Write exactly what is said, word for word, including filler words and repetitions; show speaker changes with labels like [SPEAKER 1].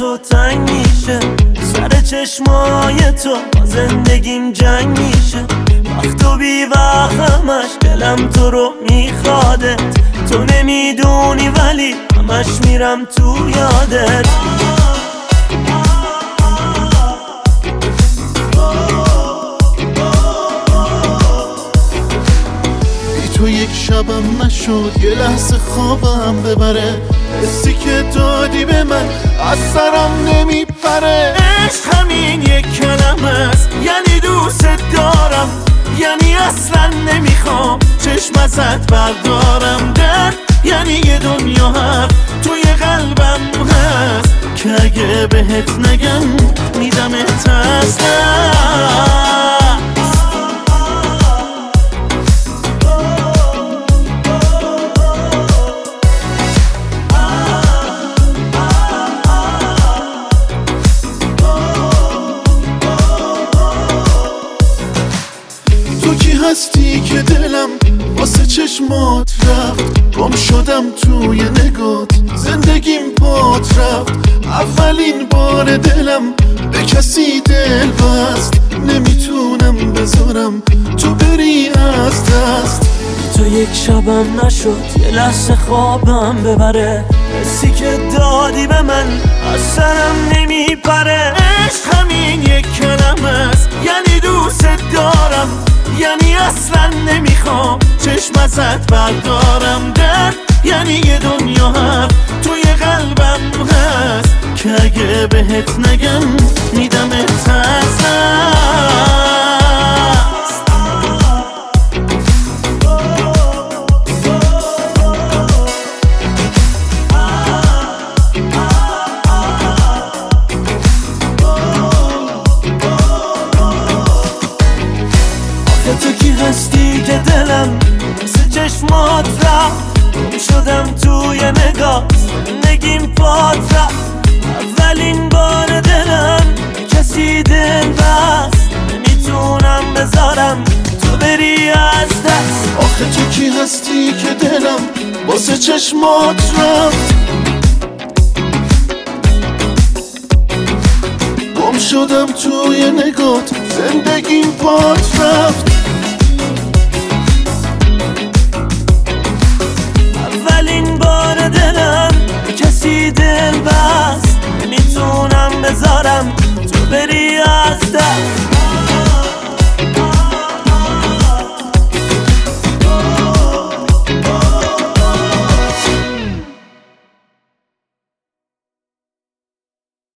[SPEAKER 1] تو تنگ میشه، سر چشمای تو با زندگیم جنگ میشه. وقت و بی وقتمش دلم تو رو میخوادت، تو نمیدونی ولی همش میرم تو یادت.
[SPEAKER 2] تو یک شبم نشد یه لحظه خوابم ببره، حسی که دادی به من از سرم نمیپره.
[SPEAKER 1] عشق همین یک کلمه است، یعنی دوست دارم، یعنی اصلا نمیخوام چشم ازت بردارم. درد یعنی یه دنیا حرف توی قلبم هست که اگه بهت نگم میدمت از دست.
[SPEAKER 2] تو کی هستی که دلم واسه چشمات رفت، گم شدم توی نگات زندگیم پات رفت. اولین بار دلم به کسی دل بست، نمیتونم بذارم تو بری از دست.
[SPEAKER 1] تو یک شبم نشد یه لحظه خوابم ببره، حسی که دادی به من از سرم نمیپره. عشق همین یک کلمه است، یعنی دوست دارم، یعنی اصلا نمیخوام چشم ازت بردارم. درد یعنی یه دنیا حرف توی قلبم هست که اگه بهت نگم میدمت از دست. تو کی هستی که دلم مثل چشمات رفت، گم شدم توی نگاه زندگیم پات رفت. اولین بار دلم کسی دل بست، نمیتونم بذارم تو بری از دست.
[SPEAKER 2] آخه تو کی هستی که دلم واسه چشمات رفت، گم شدم توی نگات زندگیم پات رفت.
[SPEAKER 1] اولین بار دلم کسی دل بست، نمیتونم بذارم تو بری از دست.